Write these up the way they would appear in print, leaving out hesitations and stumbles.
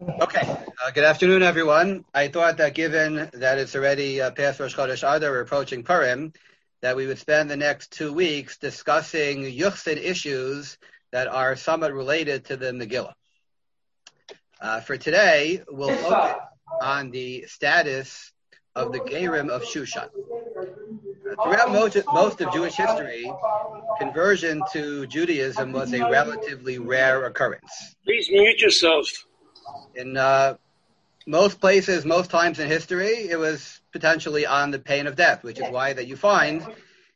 Okay. Good afternoon, everyone. I thought that given that it's already past Rosh Chodesh Adar, we're approaching Purim, that we would spend the next 2 weeks discussing Yuchsin issues that are somewhat related to the Megillah. For today, we'll focus on the status of the Gerim of Shushan. Throughout most of Jewish history, conversion to Judaism was a relatively rare occurrence. Please mute yourself. In most places, most times in history, it was potentially on the pain of death, which is why that you find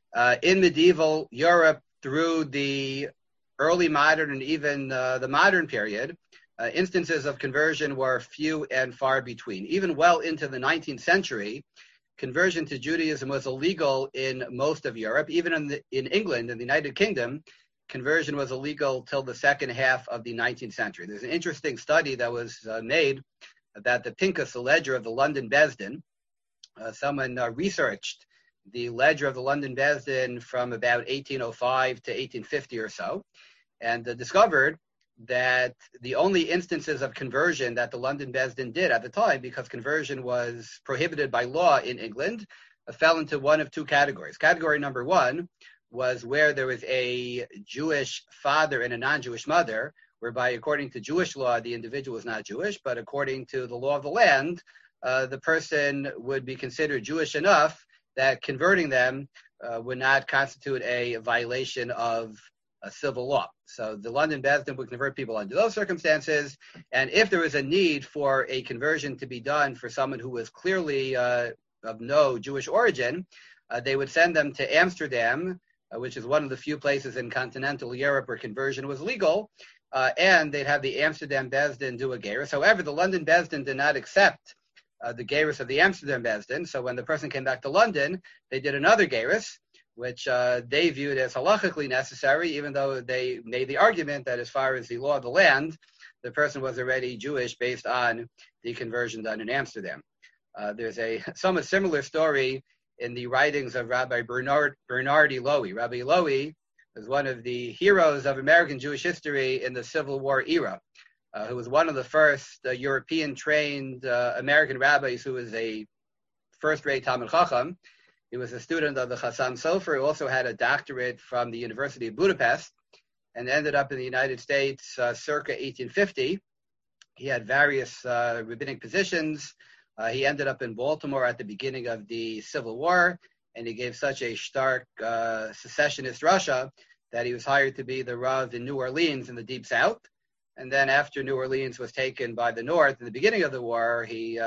in medieval Europe through the early modern and even the modern period, instances of conversion were few and far between. Even well into the 19th century, conversion to Judaism was illegal in most of Europe. Even in England, in the United Kingdom, conversion was illegal till the second half of the 19th century. There's an interesting study that was made that the Pinkas, the ledger of the London Beis Din, someone researched the ledger of the London Beis Din from about 1805 to 1850 or so, and discovered that the only instances of conversion that the London Beis Din did at the time, because conversion was prohibited by law in England, fell into one of two categories. Category number one was where there was a Jewish father and a non-Jewish mother, whereby according to Jewish law, the individual was not Jewish, but according to the law of the land, the person would be considered Jewish enough that converting them would not constitute a violation of civil law. So the London Beis Din would convert people under those circumstances, and if there was a need for a conversion to be done for someone who was clearly of no Jewish origin, they would send them to Amsterdam, which is one of the few places in continental Europe where conversion was legal, and they'd have the Amsterdam Beis Din do a gerus. However, the London Beis Din did not accept the gerus of the Amsterdam Beis Din, so when the person came back to London, they did another gerus, which they viewed as halachically necessary, even though they made the argument that as far as the law of the land, the person was already Jewish based on the conversion done in Amsterdam. There's a somewhat similar story in the writings of Rabbi Bernard Elohi. Rabbi Elohi was one of the heroes of American Jewish history in the Civil War era, who was one of the first European-trained American rabbis who was a first-rate Talmid Chacham. He was a student of the Chassam Sofer, who also had a doctorate from the University of Budapest, and ended up in the United States circa 1850. He had various rabbinic positions. He ended up in Baltimore at the beginning of the Civil War, and he gave such a stark secessionist Russia that he was hired to be the Rav in New Orleans in the Deep South. And then after New Orleans was taken by the North in the beginning of the war, he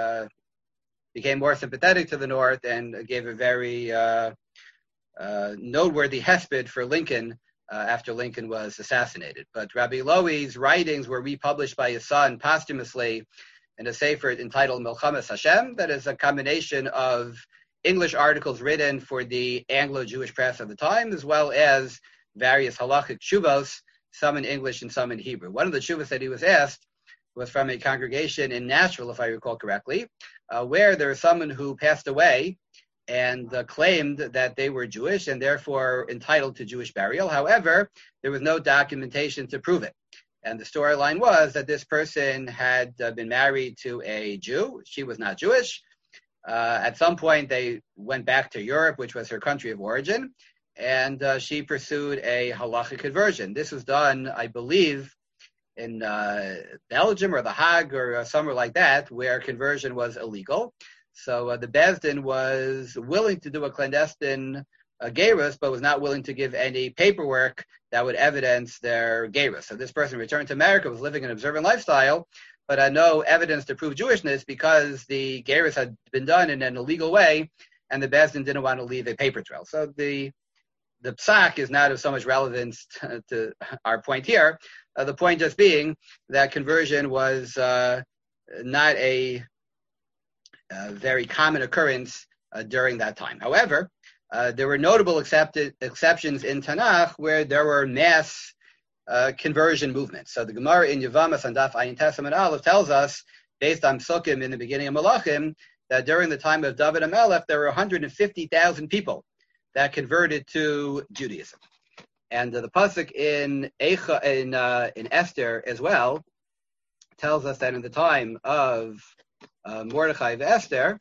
became more sympathetic to the North and gave a very noteworthy hesped for Lincoln after Lincoln was assassinated. But Rabbi Elohi's writings were republished by his son posthumously in a sefer entitled Milchamas Hashem, that is a combination of English articles written for the Anglo-Jewish press of the time, as well as various halachic tshuvos, some in English and some in Hebrew. One of the tshuvos that he was asked was from a congregation in Nashville, if I recall correctly, where there was someone who passed away and claimed that they were Jewish and therefore entitled to Jewish burial. However, there was no documentation to prove it. And the storyline was that this person had been married to a Jew. She was not Jewish. At some point, they went back to Europe, which was her country of origin, and she pursued a halachic conversion. This was done, I believe, in Belgium or The Hague or somewhere like that, where conversion was illegal. So the Beis Din was willing to do a clandestine gerus, but was not willing to give any paperwork that would evidence their gerus. So this person returned to America, was living an observant lifestyle, but had no evidence to prove Jewishness because the gerus had been done in an illegal way, and the Beis Din didn't want to leave a paper trail. So the psak is not of so much relevance to our point here. The point just being that conversion was not a very common occurrence during that time. However, there were notable exceptions in Tanakh where there were mass conversion movements. So the Gemara in Yevamos on Daf Ayin Tes Amud Aleph tells us, based on Psukim in the beginning of Malachim, that during the time of David HaMelech, there were 150,000 people that converted to Judaism. And the pasuk in Esther as well tells us that in the time of Mordechai and Esther,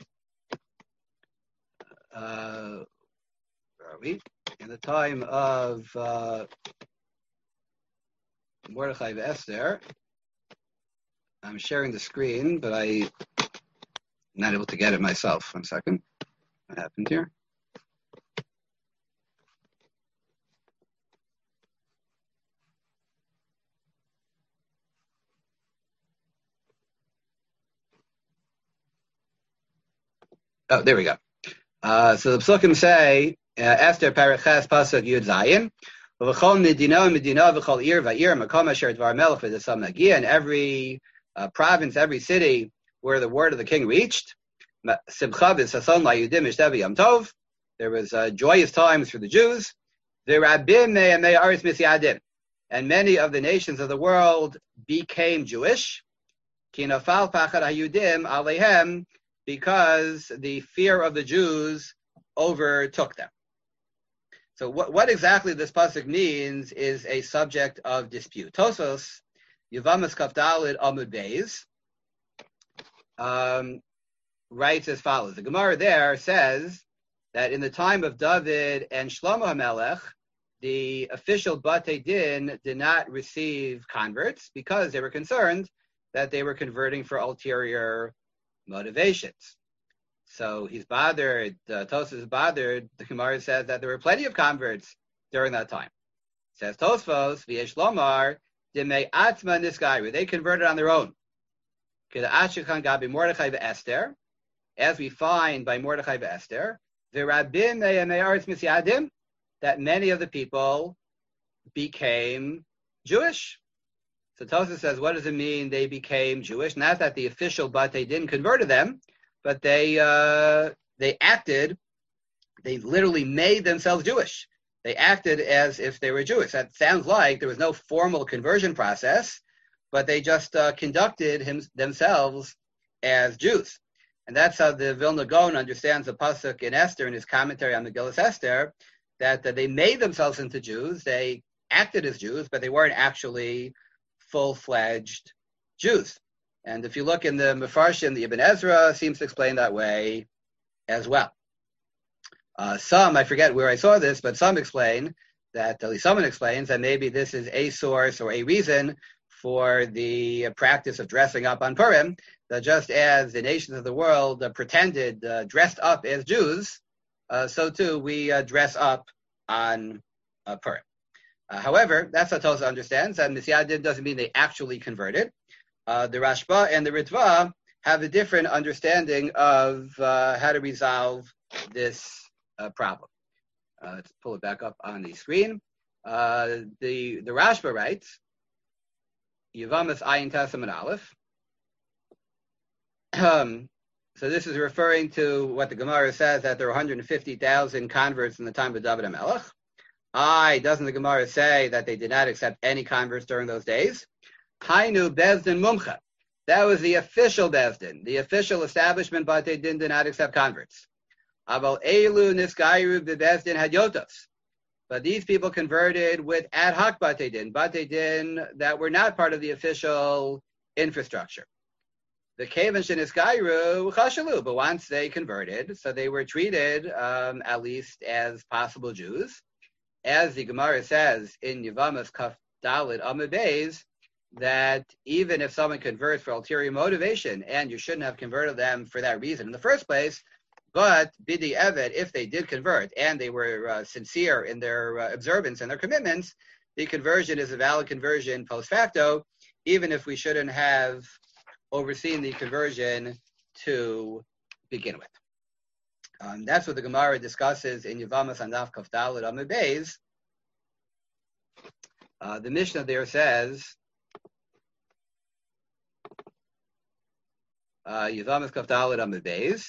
where are we? In the time of Mordechai and Esther, I'm sharing the screen, but I'm not able to get it myself. 1 second. What happened here? Oh, there we go. So the psukim say, Esther Paraches Pasuk Yud Zayin, V'chol Medina Medina V'chol Ir Va'ir Makom Asher Dvar Melech V'Desam Nagia, and every province, every city where the word of the king reached, Simcha V'Sason LaYudim Mishtevi Yom Tov, there was joyous times for the Jews. V'Rabim Me'amei Aretz Misyadim, and many of the nations of the world became Jewish. Ki Nafal Pachad HaYudim Aleihem, because the fear of the Jews overtook them. So what exactly this pasuk means is a subject of dispute. Tosfos, Yevamos Kaf Daled Amud Beis, writes as follows. The Gemara there says that in the time of David and Shlomo HaMelech, the official Batei Din did not receive converts because they were concerned that they were converting for ulterior motivations. So he's bothered, Tosfos is bothered. The Gemara says that there were plenty of converts during that time. Says Tosfos, V'yesh lomar, Dimei Atzma Nisgairu, they converted on their own. K'da'ashikhan Gabi Mordechai V'Esther, as we find by Mordechai V'Esther, V'rabim Me'aretz Misyadim, that many of the people became Jewish. So Tosfos says, what does it mean they became Jewish? Not that the official Batei Din converted them, but they acted, they literally made themselves Jewish. They acted as if they were Jewish. That sounds like there was no formal conversion process, but they just conducted themselves as Jews. And that's how the Vilna Gaon understands the pasuk in Esther in his commentary on Megillas Esther, that they made themselves into Jews. They acted as Jews, but they weren't actually full-fledged Jews. And if you look in the Mefarshim, the Ibn Ezra seems to explain that way as well. Some, I forget where I saw this, but some explain that, at least someone explains, that maybe this is a source or a reason for the practice of dressing up on Purim, that just as the nations of the world pretended, dressed up as Jews, so too we dress up on Purim. However, that's what Tosfos understands, that Misyadim doesn't mean they actually converted. The Rashba and the Ritva have a different understanding of how to resolve this problem. Let's pull it back up on the screen. The Rashba writes, Yevamos Ayin Testament Aleph. So this is referring to what the Gemara says, that there were 150,000 converts in the time of David HaMelech. Doesn't the Gemara say that they did not accept any converts during those days? Hainu Bezdin Mumcha. That was the official Bezdin, the official establishment, but they did not accept converts. Aval Elu Nisgairu Bezdin Hadyotos. But these people converted with ad hoc Batei Din that were not part of the official infrastructure. The Kavan Shenisgairu Chashalu, but once they converted, so they were treated at least as possible Jews. As the Gemara says in Yevamos Kaf Daled Amud Beis, that even if someone converts for ulterior motivation, and you shouldn't have converted them for that reason in the first place, but Bidi Evet, if they did convert and they were sincere in their observance and their commitments, the conversion is a valid conversion post facto, even if we shouldn't have overseen the conversion to begin with. That's what the Gemara discusses in Yevamos Andaf Kaf Daled Amud Beis. The Mishnah there says, Yevamos Kaf Daled Amud Beis.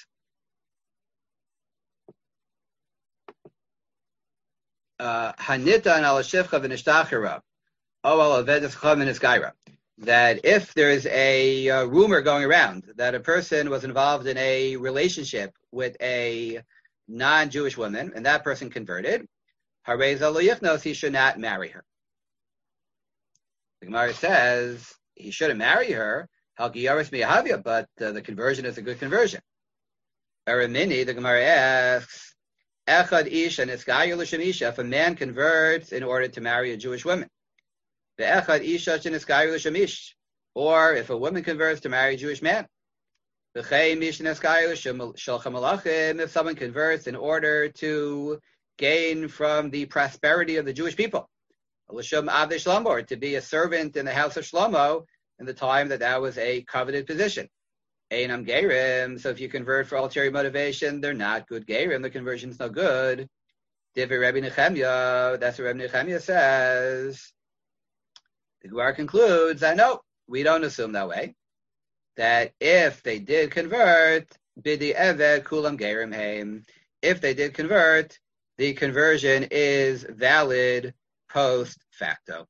Hanitan al shifcha v'nishtachira, o al avedes v'nisgaira. That if there is a rumor going around that a person was involved in a relationship with a non-Jewish woman and that person converted, hareza lo yichnos, he should not marry her. The Gemara says he shouldn't marry her. Halgiyaris miyahavya, but the conversion is a good conversion. Aramini, the Gemara asks, Echad ish and iskayu l'shem isha, if a man converts in order to marry a Jewish woman. The Echad isha and iskayu l'shem ish, or if a woman converts to marry a Jewish man. The Chay ish and iskayu shalcha malachim, if someone converts in order to gain from the prosperity of the Jewish people. L'shem avdei Shlomo, or to be a servant in the house of Shlomo in the time that was a coveted position. Einam Gerim, so if you convert for ulterior motivation, they're not good Gerim, the conversion's no good. Divrei Rabbi Nechemya, that's what Rabbi Nechemya says. The Gemara concludes that no, we don't assume that way. That if they did convert, Bidi Eved Kulam Gerim Heim, if they did convert, the conversion is valid post facto.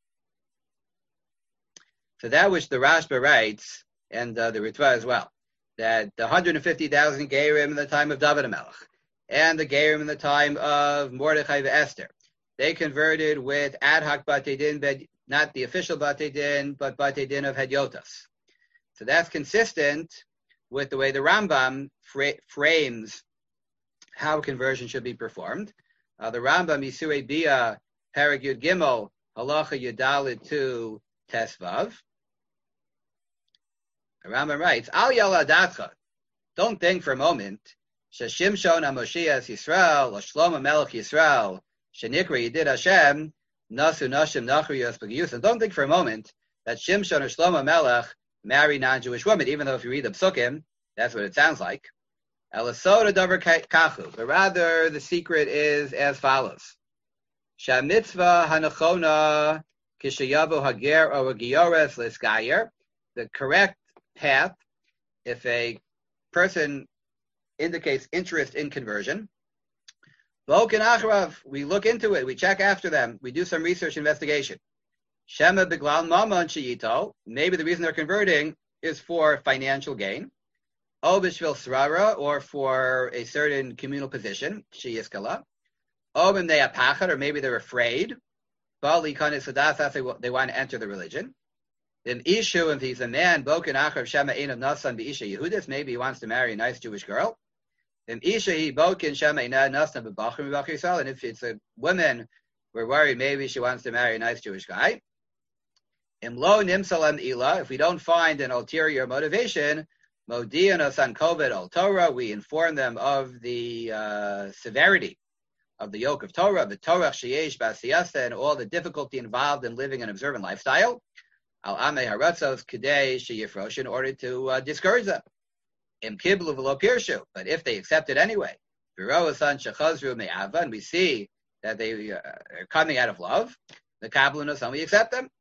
So that which the Rashba writes, and the Ritva as well, that the 150,000 Gerim in the time of David HaMelech, and the Gerim in the time of Mordechai and Esther, they converted with ad hoc Batei Din, not the official Batei Din, but Batei Din of Hedyotas. So that's consistent with the way the Rambam frames how conversion should be performed. The Rambam, Yisurei Bia, Perek Yud Gimel, Halacha Yudalid to Tesvav. The Rambam writes, Al Yaladatcha, don't think for a moment, Sheshimshon HaMoshiach Yisrael, Shlomo Melech Yisrael, Shenikra Yedid Hashem, Nasu Nashim Nachriyos B'Giyusim. Don't think for a moment that Shimshon or Shlomo Melech marry non-Jewish women, even though if you read the Psukim, that's what it sounds like. Elasoda Davar Kachu, but rather the secret is as follows. Shamitzvah Hanachona Kishayavu Hager or Giyores Lisgayer, the correct path, if a person indicates interest in conversion, we look into it, we check after them, we do some research investigation. Shema Biglal Maman Shiyito, maybe the reason they're converting is for financial gain. O Bishvil Srara, or for a certain communal position, Shiyiskala. O Bimnei Apachad, or maybe they're afraid. Bali Kanis Sadas, they want to enter the religion. Then Ishu, if he's a man, Boken Achav Shema Ein of Nasan B'Isha Yehudis, maybe he wants to marry a nice Jewish girl. Then Isha he Boken Shema Ein Nasan B'Bachrim B'Bach Yisrael, and if it's a woman, we're worried maybe she wants to marry a nice Jewish guy. Imlo Nimsalem Ila, if we don't find an ulterior motivation, Modian Asan Kovet Al Torah, we inform them of the severity of the yoke of Torah, the Torah Sheyesh Basiyasa, and all the difficulty involved in living an observant lifestyle. Al Amei Haratzos Kedei Sheyifrosh, in order to discourage them. Im Kiblu V'lo Pirshu, but if they accept it anyway, V'ro Asan Shechazru Me'ava, and we see that they are coming out of love, the Kabbalah Asan, we accept them.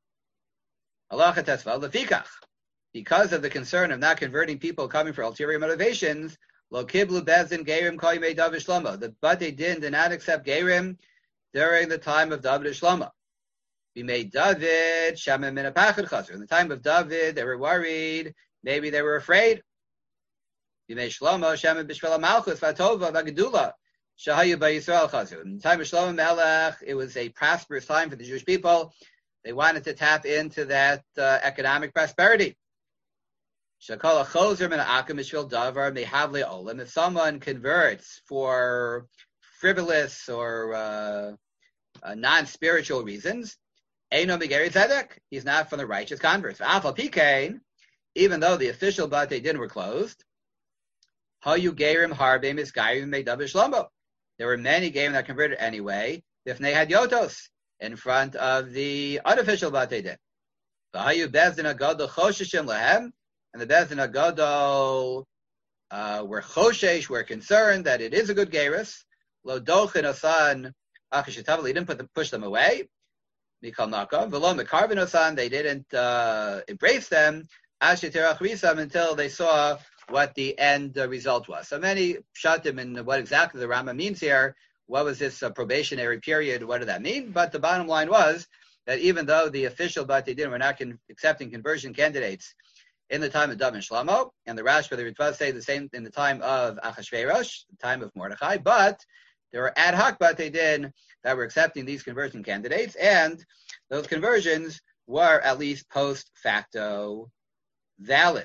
Halacha Tesval Lefikach, because of the concern of not converting people coming for ulterior motivations, Lo Kiblu Bezin Gerim Koyimei David Shlomo, the Batei Din did not accept Gerim during the time of David Shlomo. We made David Shema Min HaPachad Chazar. In the time of David, they were worried. Maybe they were afraid. We made Shlomo Shema B'Shvel HaMalchus V'Atova V'Gedula Shahayu B'Yisrael Chazar. In the time of Shlomo Melech, it was a prosperous time for the Jewish people. They wanted to tap into that economic prosperity. Shakala Chozer Min HaAkim B'Shvel Davar Mehavle Olam. If someone converts for frivolous or non-spiritual reasons, Eino Megeri Tzedek, he's not from the righteous converts. Alpha Pikain, even though the official Batei Din were closed, Hayu Gerim Harbe Misgairim Meidav Shlomo. There were many Gerim that converted anyway, if they had Yotos in front of the unofficial Batei Din. Hayu Bezdin Agadol Chosheshim Lehem, and the Bezdin Agadol were Choshesh, were concerned that it is a good Geris. Lo Dochin Asan Achishitav, he didn't push them away. Mikal Nakam, V'lo Mekarvin Osan, they didn't embrace them, Ashiterach Risam, until they saw what the end result was. So many pshatim in what exactly the Rambam means here. What was this probationary period? What did that mean? But the bottom line was that even though the official Batei Din were not accepting conversion candidates in the time of David and Shlomo, and the Rashba, the Ritva say the same in the time of Achashverosh, the time of Mordechai, but there were ad hoc Batei Din that were accepting these conversion candidates, and those conversions were at least post facto. valid.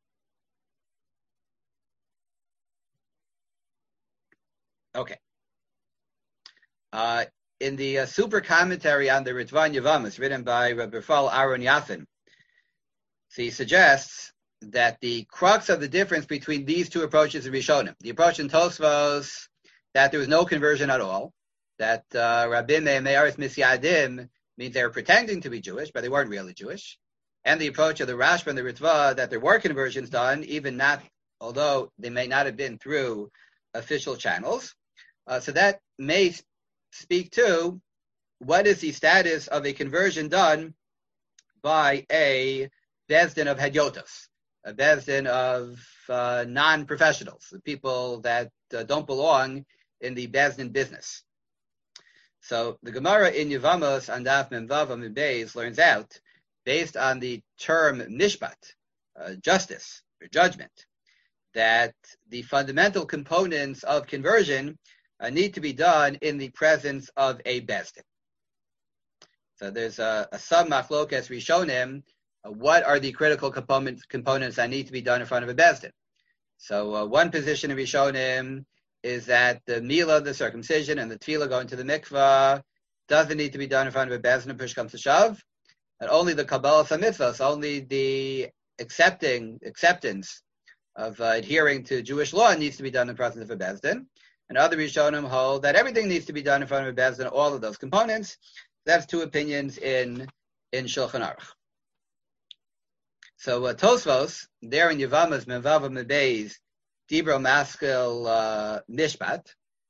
Okay. In the super commentary on the Ritvan Yavamas, written by Rabbi Rafal Aaron Yafin, so he suggests that the crux of the difference between these two approaches in Rishonim, the approach in Tosfos, that there was no conversion at all, that Rabbim Me'aris Misyadim means they were pretending to be Jewish, but they weren't really Jewish, and the approach of the Rashba and the Ritva, that there were conversions done, even not, although they may not have been through official channels. So that may speak to what is the status of a conversion done by a Bezdin of Hedyotos, a Bezdin of non-professionals, the people that don't belong in the Bezdin business. So the Gemara in Yevamos on Daf Memvav Amud Beis learns out, based on the term mishpat, justice or judgment, that the fundamental components of conversion need to be done in the presence of a Bezdin. So there's a sub-machlokas Rishonim, what are the critical components that need to be done in front of a Bezdin. So one position in Rishonim is that the Mila, the circumcision, and the Tefillah going to the mikvah doesn't need to be done in front of a Bezdin, and push comes to shove, and only the Kabbalah Mitzvahs, only the acceptance of adhering to Jewish law needs to be done in the presence of a Bezdin. And other Rishonim hold that everything needs to be done in front of a Bezdin, all of those components. That's two opinions in Shulchan Aruch. So Tosfos, there in Yevamos, Memvav Amud Beis, Dibro Maskil Mishpat.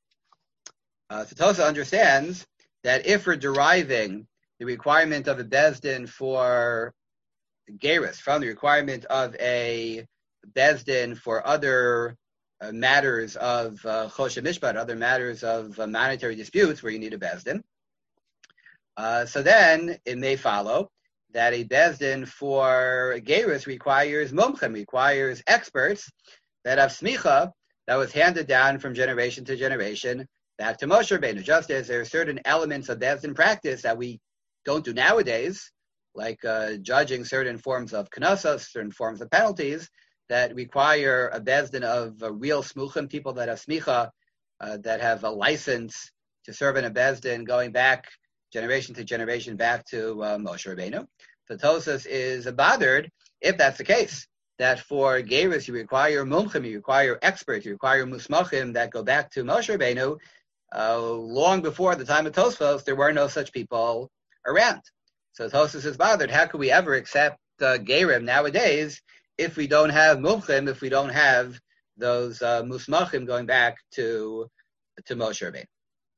So Tosfos understands that if we're deriving the requirement of a Bezdin for Gerus from the requirement of a Bezdin for other matters of Choshen Mishpat, other matters of monetary disputes where you need a Bezdin, so then it may follow that a Bezdin for Gerus requires mumchim, requires experts that have smicha that was handed down from generation to generation back to Moshe Rabbeinu. Just as there are certain elements of Bezdin practice that we don't do nowadays, like judging certain forms of knossos, certain forms of penalties, that require a Bezdin of real smuchim, people that have smicha, that have a license to serve in a Bezdin going back generation to generation back to Moshe Rabbeinu. So Tosas is bothered if that's the case, that for Gerus you require mumchim, you require experts, you require musmachim that go back to Moshe Rabbeinu. Long before the time of Tosfos, there were no such people around. So Tosas is bothered. How could we ever accept Gerim nowadays if we don't have mumchim, if we don't have those musmachim going back to Moshe Rabbeinu?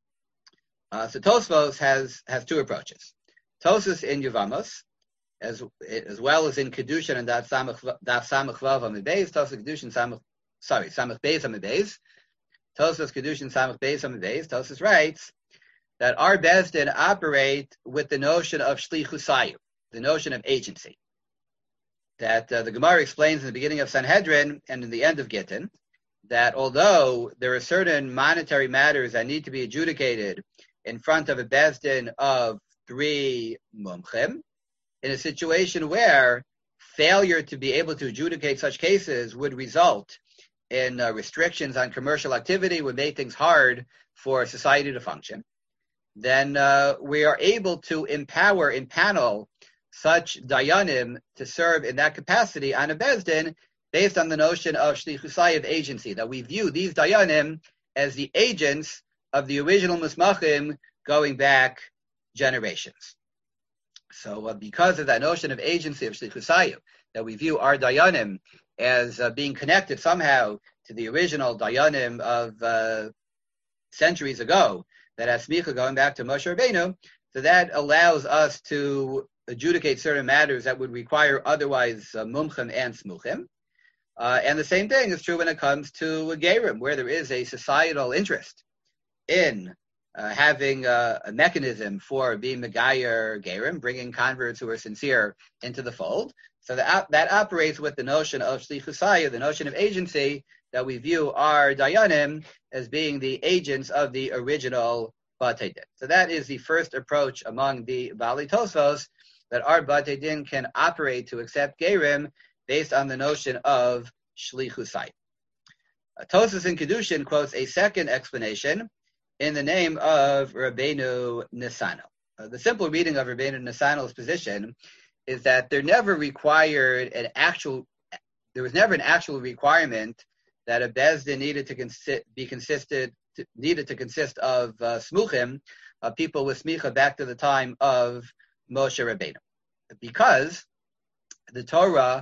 So Tosfos has two approaches. Tosas in Yevamos, as well as in Kedushin and Daf Samach Vav Amud Beis, Tosas Kedushin Samach Beis Amud Beis, Tosas Kedushin Samach Beis Amud Beis. Tosas writes that our Bezdin operate with the notion of shlichusayu, the notion of agency. That the Gemara explains in the beginning of Sanhedrin and in the end of Gittin, that although there are certain monetary matters that need to be adjudicated in front of a Bezdin of 3 mumchim, in a situation where failure to be able to adjudicate such cases would result in restrictions on commercial activity, would make things hard for society to function, then we are able to impanel such dayanim to serve in that capacity on a Bezdin based on the notion of shlichusai, of agency, that we view these dayanim as the agents of the original musmachim going back generations. So because of that notion of agency of shlichusai, that we view our dayanim as being connected somehow to the original dayanim of centuries ago, that has smicha going back to Moshe Rabbeinu, so that allows us to adjudicate certain matters that would require otherwise mumchim and smuchim. And the same thing is true when it comes to Gerim, where there is a societal interest in having a mechanism for being Megayer Gerim, bringing converts who are sincere into the fold. So that operates with the notion of shlichusaya, the notion of agency, that we view our dayanim as being the agents of the original Batei Din. So that is the first approach among the Bali Tosfos, that our Batei Din can operate to accept Gerim based on the notion of shlichusai. Tosfos in Kedushin quotes a second explanation in the name of Rabbeinu Nisano. The simple reading of Rabbeinu Nisano's position is that there was never an actual requirement that a bezdin needed to consist of smuchim, people with smicha back to the time of Moshe Rabbeinu, because the Torah,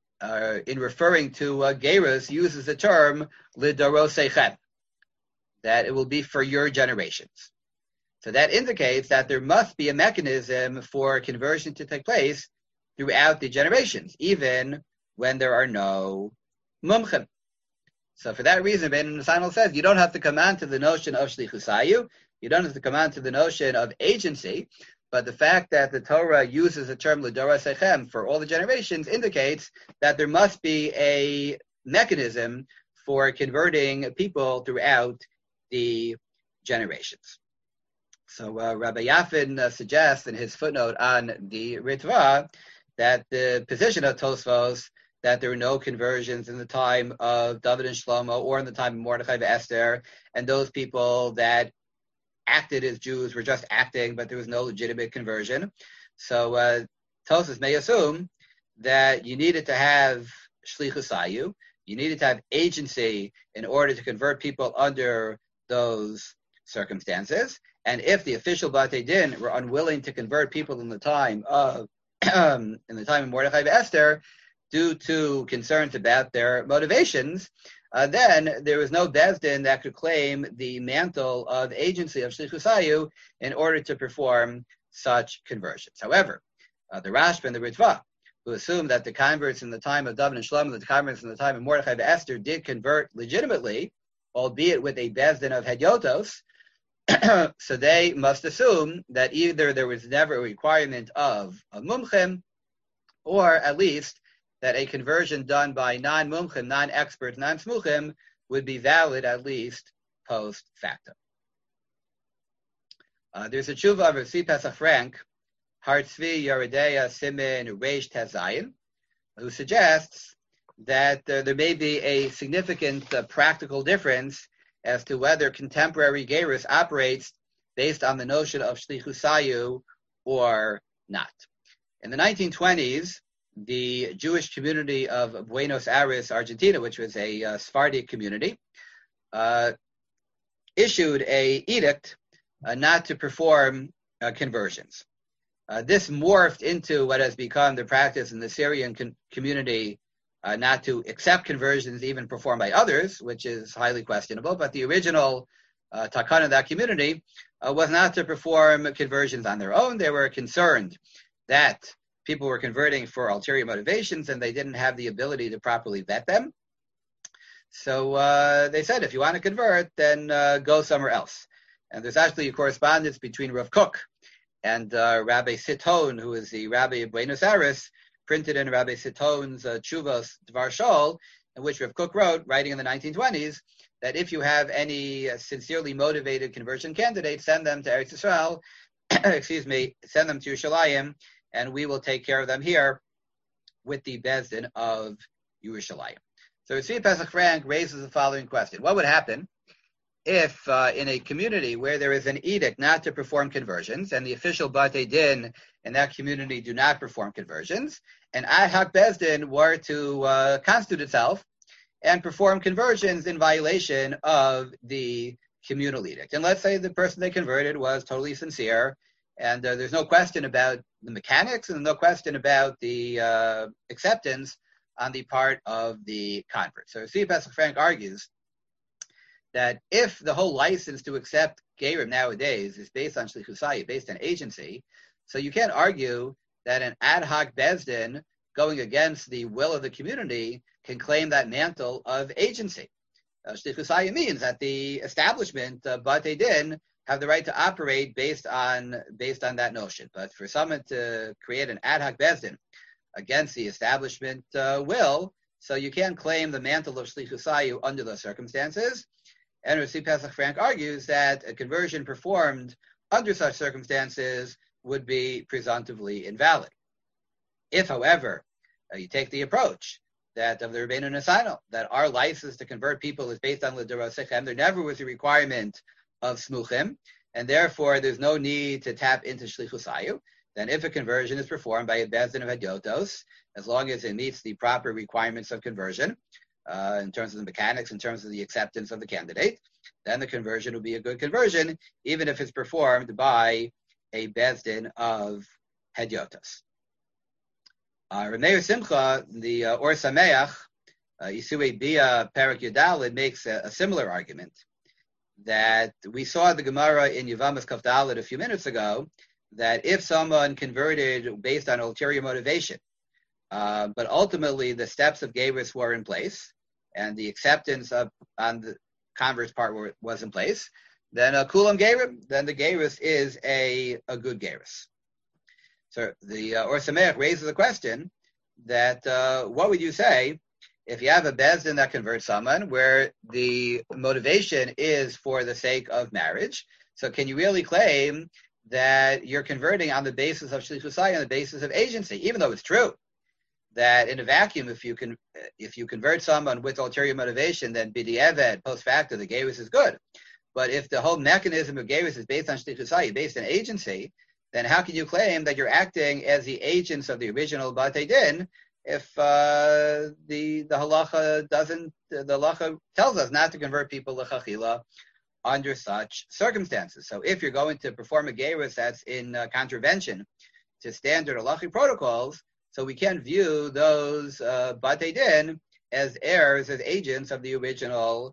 in referring to gerus, uses the term lidorosechem, that it will be for your generations. So that indicates that there must be a mechanism for conversion to take place throughout the generations, even when there are no mumchim. So for that reason, Ben Nisanel says you don't have to come on to the notion of shlichusayu, you don't have to come on to the notion of agency, but the fact that the Torah uses the term l'dorosechem for all the generations indicates that there must be a mechanism for converting people throughout the generations. So Rabbi Yafin suggests in his footnote on the Ritva that the position of Tosfos that there were no conversions in the time of David and Shlomo or in the time of Mordechai and Esther, and those people that acted as Jews were just acting, but there was no legitimate conversion. So Tosfos may assume that you needed to have shlichusayu, you needed to have agency in order to convert people under those circumstances. And if the official Batei Din were unwilling to convert people in the time of Mordechai and Esther, due to concerns about their motivations, then there was no bezdin that could claim the mantle of agency of shlichusayu in order to perform such conversions. However, the Rashba and the Ritva, who assume that the converts in the time of David and Shlomo, the converts in the time of Mordechai and Esther, did convert legitimately, albeit with a bezdin of hedyotos, so they must assume that either there was never a requirement of a mumchim, or at least that a conversion done by non-mumchim, non-experts, non-smuchim would be valid at least post facto. There's a tshuva of Tzvi Pesach Frank, Har Tzvi Yeridea Simin Reish Tezayin, who suggests that there may be a significant practical difference as to whether contemporary gerus operates based on the notion of shlichusayu or not. In the 1920s, the Jewish community of Buenos Aires, Argentina, which was a Sephardic community, issued an edict not to perform conversions. This morphed into what has become the practice in the Syrian community, not to accept conversions even performed by others, which is highly questionable. But the original takana of that community was not to perform conversions on their own. They were concerned that people were converting for ulterior motivations and they didn't have the ability to properly vet them. So they said, if you want to convert, then go somewhere else. And there's actually a correspondence between Rav Kook and Rabbi Siton, who is the Rabbi of Buenos Aires, printed in Rabbi Siton's Tshuvos Dvar Shol, in which Rav Kook wrote, writing in the 1920s, that if you have any sincerely motivated conversion candidates, send them to Eretz Yisrael, send them to Yerushalayim, and we will take care of them here with the Bezdin of Yerushalayim. So Tzvi Pesach Frank raises the following question. What would happen if in a community where there is an edict not to perform conversions, and the official Batei Din in that community do not perform conversions, and ad hoc Bezdin were to constitute itself and perform conversions in violation of the communal edict? And let's say the person they converted was totally sincere, and there's no question about the mechanics and no question about the acceptance on the part of the convert. So Tzvi Pesach Frank argues that if the whole license to accept Gerim nowadays is based on Shlichusai, based on agency, so you can't argue that an ad hoc Bezdin going against the will of the community can claim that mantle of agency. Shlichusai means that the establishment, Batei Din, have the right to operate based on that notion. But for someone to create an ad hoc Bezdin against the establishment will, so you can't claim the mantle of Shlichusayu under those circumstances. And Tzvi Pesach Frank argues that a conversion performed under such circumstances would be presumptively invalid. If, however, You take the approach that of the Rabbeinu Nasano, that our license to convert people is based on L'Doros Sechem. There never was a requirement of Smuchim, and therefore there's no need to tap into Shlichus Hayu. Then if a conversion is performed by a Bezdin of Hadyotos, as long as it meets the proper requirements of conversion, in terms of the mechanics, in terms of the acceptance of the candidate, then the conversion will be a good conversion, even if it's performed by a Bezdin of Hadyotos. Rameir Simcha, the Or Sameach, Yisui Bia Perak Yudalid, makes a similar argument that we saw the Gemara in Yevamos Kaf Daled a few minutes ago, that if someone converted based on ulterior motivation, but ultimately the steps of Gerus were in place, and the acceptance on the convert's part was in place, then Kulam Gerim, then the Gerus is a good Gerus. So the Or Sameach raises the question that what would you say if you have a Bezdin that converts someone where the motivation is for the sake of marriage? So can you really claim that you're converting on the basis of Shlichus Hayu, on the basis of agency, even though it's true that in a vacuum, if you convert someone with ulterior motivation, then b'di'evet, post facto, the gerus is good. But if the whole mechanism of gerus is based on Shlichus Hayu, based on agency, then how can you claim that you're acting as the agents of the original Batei Din if the halacha doesn't? The halacha tells us not to convert people l'chachila under such circumstances. So if you're going to perform a gerus that's in contravention to standard halachic protocols, so we can't view those Batei Din as heirs, as agents of the original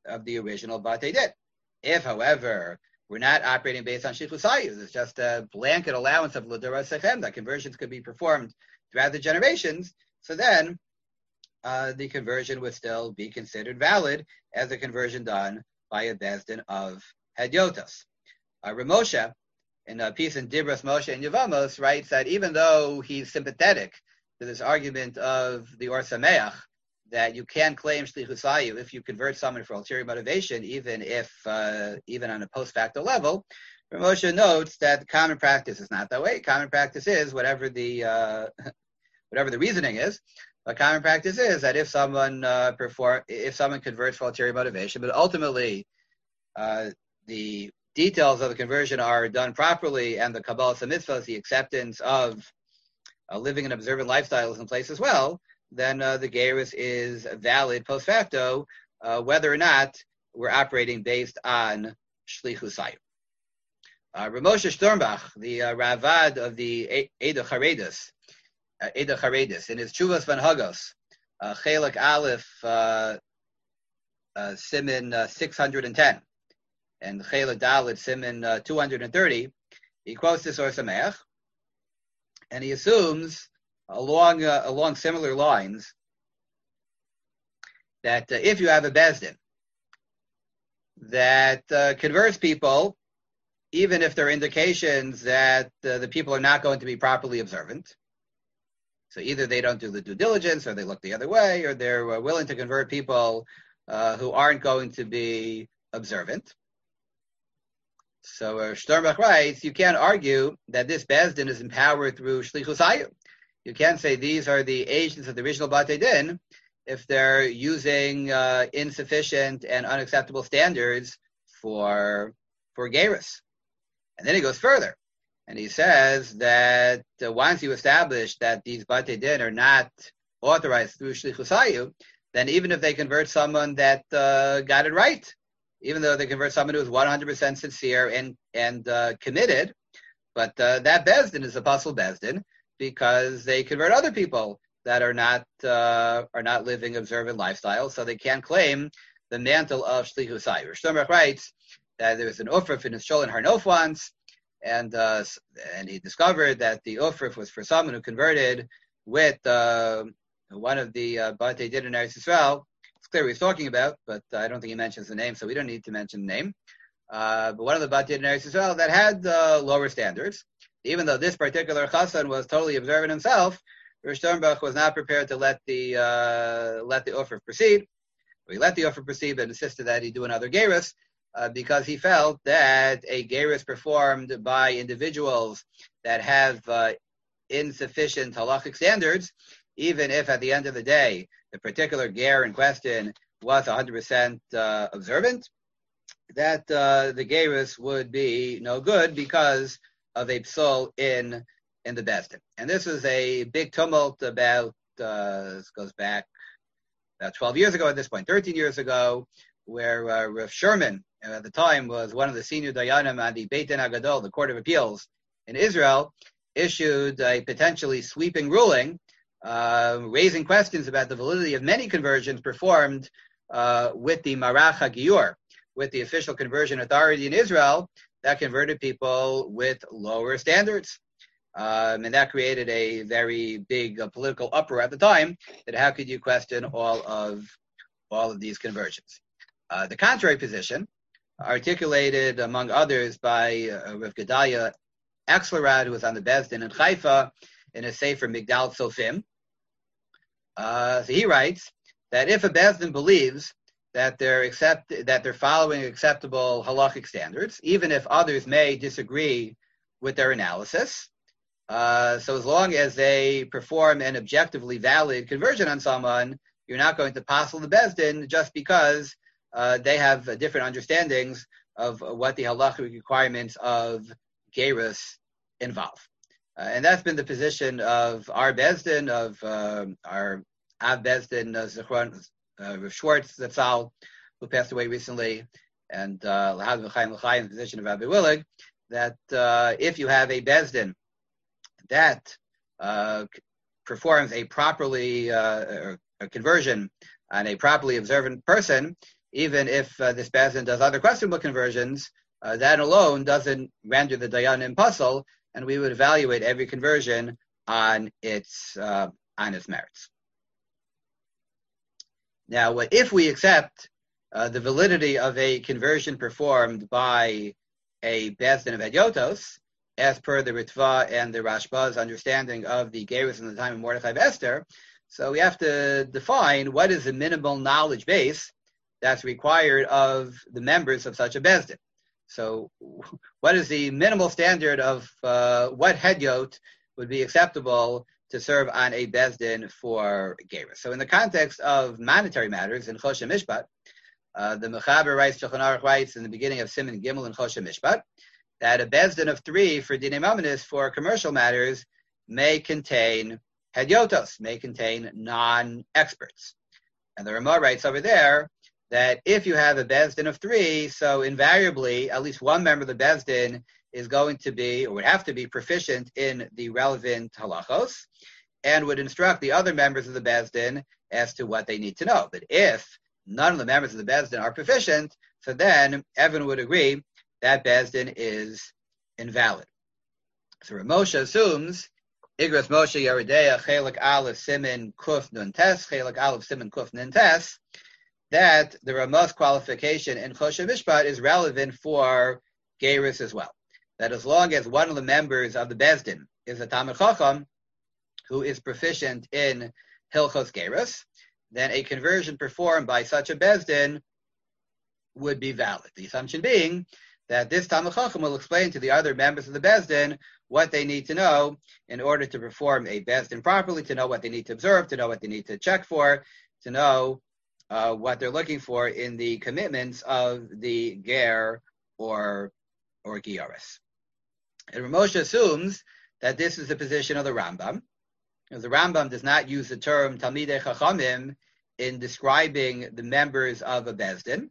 Batei Din. If, however, we're not operating based on Shlichus Hayu, it's just a blanket allowance of L'Doros Sechem that conversions could be performed throughout the generations, so then the conversion would still be considered valid as a conversion done by a Bezdin of Hadyotos. Ramosha, in a piece in Dibras Moshe and Yevamos, writes that even though he's sympathetic to this argument of the Or Sameach, that you can claim Shlichus Hayu if you convert someone for ulterior motivation, even on a post facto level, Ramosha notes that the common practice is not that way. Common practice is whatever the reasoning is. But common practice is that if someone converts for ulterior motivation, but ultimately the details of the conversion are done properly, and the Kabbalah Mitzvahs, the acceptance of living an observant lifestyle is in place as well, then the gerus is valid post facto, whether or not we're operating based on Shlichus Hayu. Ramosha Sternbach, the Ravad of the Eda Charedis, in his Chuvas Van Hagos, Chelek Aleph, Siman 610, and Chelek Dalet, Siman 230, he quotes this Or Sameach, and he assumes, along similar lines, that if you have a Bezdin that converts people, even if there are indications that the people are not going to be properly observant, so either they don't do the due diligence, or they look the other way, or they're willing to convert people who aren't going to be observant. So Sternbach writes, you can't argue that this Bezdin is empowered through Shlichus Hayu. You can't say these are the agents of the original Batei Din if they're using insufficient and unacceptable standards for gerus. And then he goes further, and he says that once you establish that these Batei Din are not authorized through Shlichus Hayu, then even if they convert someone that got it right, even though they convert someone who is 100% sincere and committed, but that Bezdin is a Pasul Bezdin because they convert other people that are not living observant lifestyles, so they can't claim the mantle of Shlichus Hayu. Sternbach writes that there was an Ufrif in his Shol in Harnof once, and he discovered that the Ufrif was for someone who converted with one of the Batei Din in Eretz Yisrael. It's clear what he's talking about, but I don't think he mentions the name, so we don't need to mention the name. But one of the Batei Din in Eretz Yisrael that had lower standards, even though this particular Chassan was totally observant himself, Rosh Sternbach was not prepared to let the Ufrif proceed. He let the Ufrif proceed, but insisted that he do another gerus, because he felt that a gerus performed by individuals that have insufficient halachic standards, even if at the end of the day the particular ger in question was 100% observant, that the gerus would be no good because of a psul in the Bezdin. And this was a big tumult about, this goes back about 12 years ago at this point, 13 years ago, where Rav Sherman, at the time, was one of the senior dayanim on the Beit Din HaGadol, the Court of Appeals in Israel, issued a potentially sweeping ruling, raising questions about the validity of many conversions performed with the Marach HaGiur, with the official conversion authority in Israel, that converted people with lower standards. And that created a very big political uproar at the time, that how could you question all of these conversions? The contrary position, articulated among others by Rav Gedalia Axelrod, who was on the Bezdin in Haifa, in a sefer Migdal Sofim. So he writes that if a Bezdin believes that they're following acceptable halachic standards, even if others may disagree with their analysis, so as long as they perform an objectively valid conversion on someone, you're not going to passel the Bezdin just because they have different understandings of what the halachic requirements of gerus involve. And that's been the position of our Bezdin, of our Av Bezdin, Zichron, Rav Schwartz Zatzal, who passed away recently, and Lahad V'chaim L'chaim, the position of Rabbi Willig, that if you have a Bezdin that performs a properly a conversion on a properly observant person, even if this Bezdin does other questionable conversions, that alone doesn't render the Dayan impossible, and we would evaluate every conversion on its merits. Now, if we accept the validity of a conversion performed by a Bezdin of Hedyotos, as per the Ritva and the Rashba's understanding of the gerus in the time of Mordechai Esther, so we have to define what is the minimal knowledge base that's required of the members of such a Bezdin. So what is the minimal standard of what Hedyot would be acceptable to serve on a Bezdin for gerus? So in the context of monetary matters in Choshen Mishpat, the Mechaber writes, Shulchan Aruch writes in the beginning of Siman Gimel in Choshen Mishpat, that a Bezdin of 3 for Dinei Mamonis for commercial matters may contain Hedyotos, may contain non-experts. And the Ramah writes over there that if you have a Bezdin of 3, so invariably at least one member of the Bezdin is going to be, or would have to be, proficient in the relevant halachos, and would instruct the other members of the Bezdin as to what they need to know. But if none of the members of the Bezdin are proficient, so then everyone would agree that Bezdin is invalid. So Moshe assumes, Igros Moshe Yeridea, Chelik Aleph Siman Kuf Nun Tes, Chelik Aleph Siman Kuf Nun Tes, that the Ramah's qualification in Choshen Mishpat is relevant for gerus as well. That as long as one of the members of the Bezdin is a Talmid Chacham who is proficient in Hilchos gerus, then a conversion performed by such a Bezdin would be valid. The assumption being that this Talmid Chacham will explain to the other members of the Bezdin what they need to know in order to perform a Bezdin properly, to know what they need to observe, to know what they need to check for, to know what they're looking for in the commitments of the ger or gioris. And Ramosha assumes that this is the position of the Rambam, because the Rambam does not use the term Talmidei Chachamim in describing the members of a Bezdin.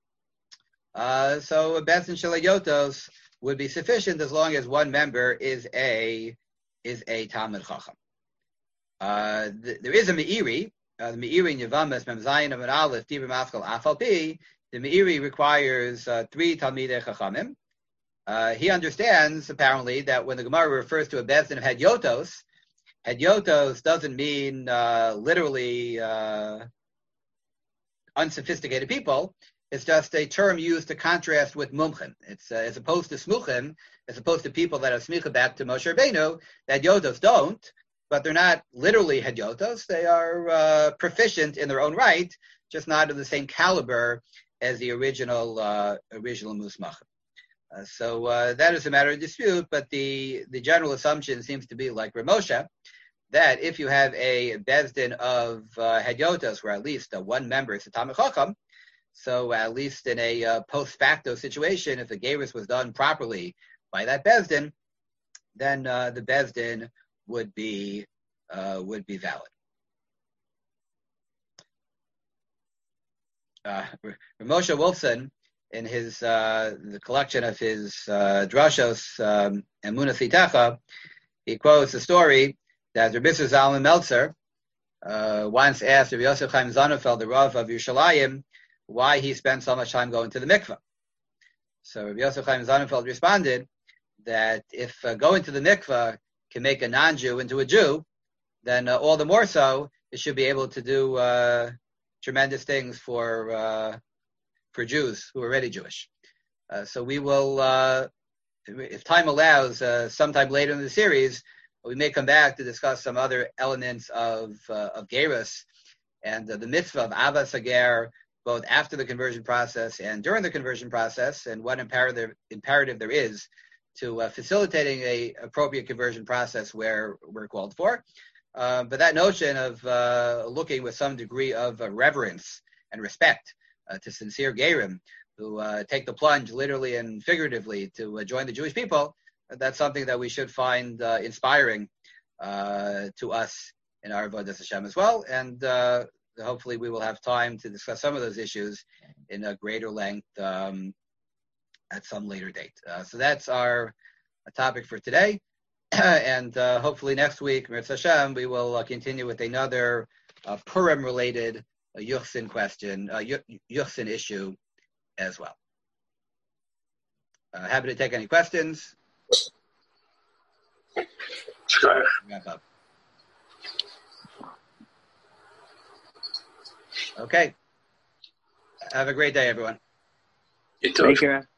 So a Bezdin Shel Hedyotos would be sufficient as long as one member is a Talmid Chacham. There is a Meiri. The Meiri in Yavamas, Mem Zayin Amud Aleph, Dibur Maskal Afal Pi. The Meiri requires 3 Talmidei Chachamim. He understands, apparently, that when the Gemara refers to a Bezdin of Hedyotos, Hedyotos doesn't mean literally unsophisticated people. It's just a term used to contrast with mumchim. It's as opposed to smuchim, as opposed to people that have smicha back to Moshe Rabbeinu, that Hedyotos don't, but they're not literally Hedyotos. They are proficient in their own right, just not of the same caliber as the original musmachim. So that is a matter of dispute, but the general assumption seems to be like Ramosha, that if you have a Bezdin of Hedyotos, where at least one member is a Talmid Chacham, so at least in a post facto situation, if the Gerus was done properly by that Bezdin, then the Bezdin would be valid. Moshe Wolfson, in his the collection of his drashos Emunah Sitecha, he quotes a story that Rabbi Zalman Meltzer once asked Rabbi Yosef Chaim Sonnenfeld, the Rav of Yerushalayim, why he spent so much time going to the mikveh. So Rabbi Yosef Chaim Sonnenfeld responded that if going to the mikveh can make a non-Jew into a Jew, then all the more so it should be able to do tremendous things for Jews who are already Jewish. So we will, if time allows, sometime later in the series, we may come back to discuss some other elements of Gerus and the mitzvah of Avas Hager, both after the conversion process and during the conversion process, and what imperative there is to facilitating a appropriate conversion process where we're called for. But that notion of looking with some degree of reverence and respect to sincere Gerim who take the plunge literally and figuratively to join the Jewish people, that's something that we should find inspiring to us in our Avodas Hashem as well. And hopefully we will have time to discuss some of those issues in a greater length at some later date. So that's our topic for today. And hopefully next week, Mirz Hashem, we will continue with another Purim-related Yuchsin question, Yuchsin issue as well. Happy to take any questions. Sure. Wrap up. Okay. Have a great day, everyone. You too. Take care.